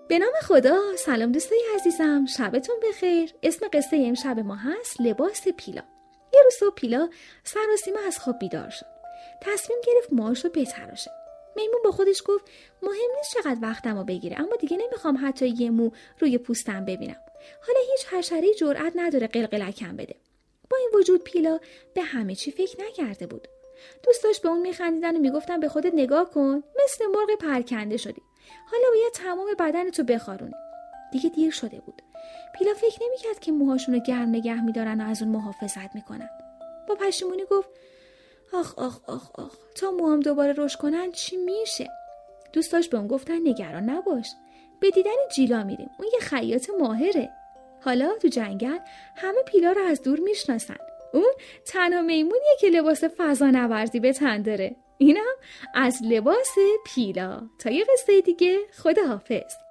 به نام خدا. سلام دوستای عزیزم، شبتون بخیر. اسم قصه امشب ما هست لباس پیلا. یه روز صبح پیلا سراسیمه از خواب بیدار شد. تصمیم گرفت موهاشو بتراشه. میمون با خودش گفت مهم نیست چقدر وقتمو بگیره، اما دیگه نمیخوام حتی یه مو روی پوستم ببینم. حالا هیچ حشره‌ای جرئت نداره قلقلکم بده. با این وجود پیلا به همه چی فکر نکرده بود. دوستاش به اون میخندیدن و میگفتن به خودت نگاه کن، مثل مرغ پرکنده شدی. حالا باید تمام بدنتو بخارونی. دیگه دیر شده بود. پیلا فکر نمیکرد که موهاشونو گرم نگه میدارن و از اون محافظت میکنن. با پشیمونی گفت آخ آخ آخ آخ، تا موهام دوباره رشد کنن چی میشه؟ دوستاش به اون گفتن نگران نباش، به دیدن جیلا میریم، اون یه خیاط ماهره. حالا تو جنگل همه پیلا رو از دور میشناسن. اون تنها میمونیه که لباس فضانوردی به تن داره. اینم از لباس پیلا. تا یه قصه دیگه، خداحافظ.